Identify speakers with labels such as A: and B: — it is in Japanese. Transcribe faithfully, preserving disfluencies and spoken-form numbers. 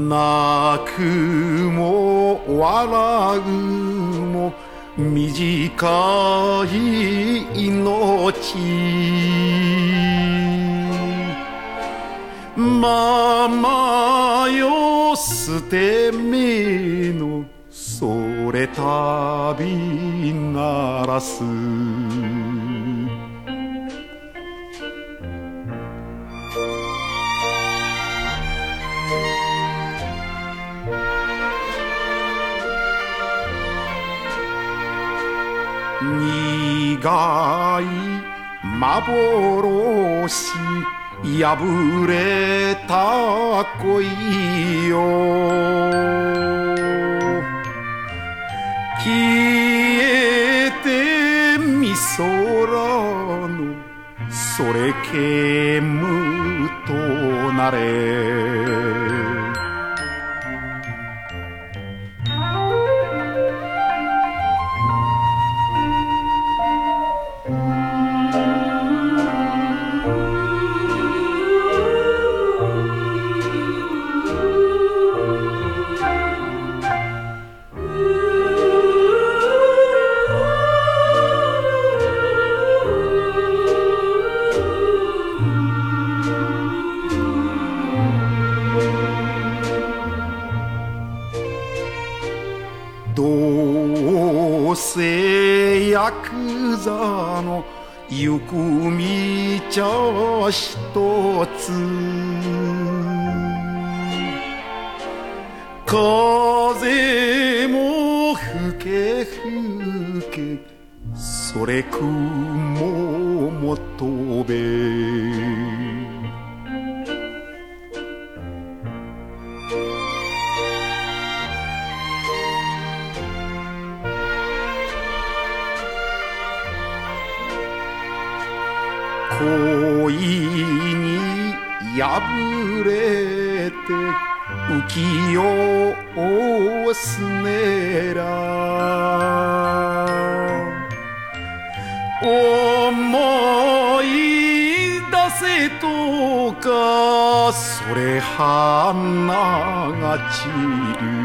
A: 泣くも笑うも短い命ママよ捨て身のそれ旅ならす苦い幻破れた恋よ消えてみ空のそれ煙となれどうせヤクザの行く道一つ風も吹け吹けそれ雲も飛べ恋に破れて浮世をすねら思い出せとかそれ花が散る